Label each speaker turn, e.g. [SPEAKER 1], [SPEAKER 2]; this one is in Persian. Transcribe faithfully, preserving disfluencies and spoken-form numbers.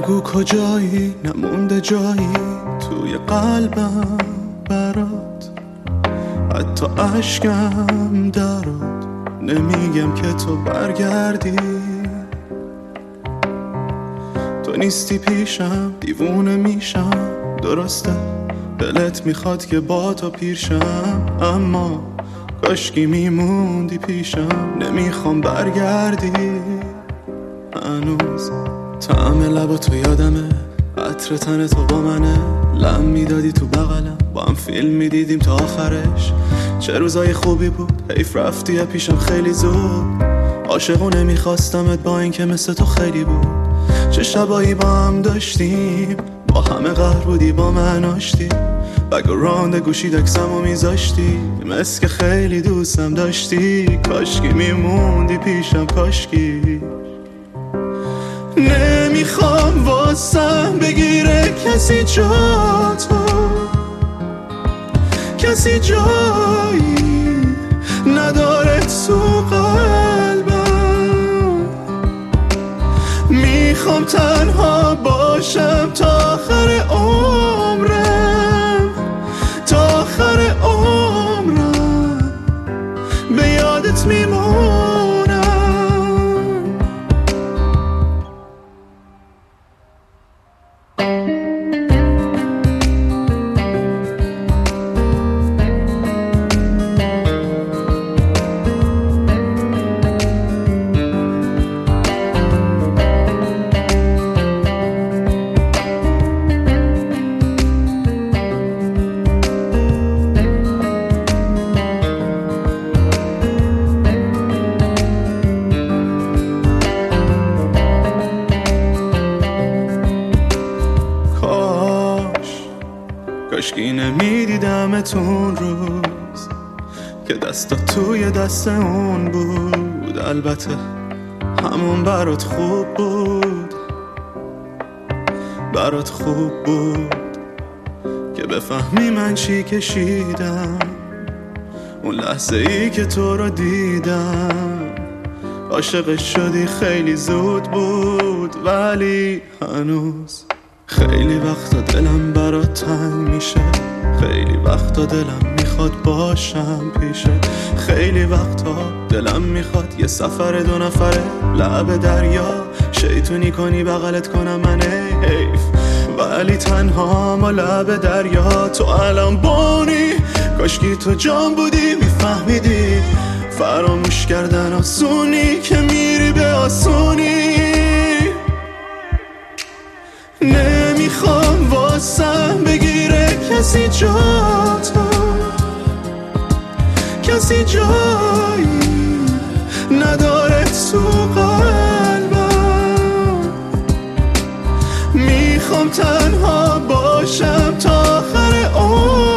[SPEAKER 1] بگو کجایی، نمونده جایی توی قلبم برات، حتی عشقم درات. نمیگم که تو برگردی، تو نیستی پیشم، دیوونه میشم. درسته دلت میخواد که با تو پیرشم، اما کاشکی میموندی پیشم. نمیخوام برگردی هنوز. طعم لبا تو یادمه، عطر تن تو با منه. لم میدادی تو بغلم، با هم فیلم میدیدیم تا آخرش. چه روزای خوبی بود، حیف رفتی پیشم خیلی زود. عاشقونه میخواستمت با این که مثل تو خیلی بود. چه شبایی با هم داشتیم، با همه قهر بودی با من آشتی. بگراند گوشی دکسم و میذاشتی، مثل که خیلی دوستم داشتی. کاشکی میموندی پیشم، کاشکی. نمیخوام واسم بگیره کسی جا تو، کسی جایی نداره تو قلبم. میخوام تنها باشم تا آخر عمرم، تا آخر عمرم به یادت میمونم. کاشکی نمیدیدمتون روز که دستا توی دست اون بود. البته همون برات خوب بود، برات خوب بود که بفهمی من چی کشیدم اون لحظه ای که تو رو دیدم. عاشقش شدی خیلی زود بود، ولی هنوز خیلی وقتا دلم برات تنگ میشه. خیلی وقتا دلم میخواد باشم پیشه. خیلی وقتا دلم میخواد یه سفر دو نفره لب دریا شیطونی کنی بغلت کنم من حیف، ولی تنها ما لب دریا. تو الان بونی، کاشکی تو جان بودی میفهمیدی فراموش کردن آسونی که میری به آسونی. نمیخوام واسم بگیره کسی جا تو، کسی جایی نداره تو قلبم. میخوام تنها باشم تا آخر عمرم،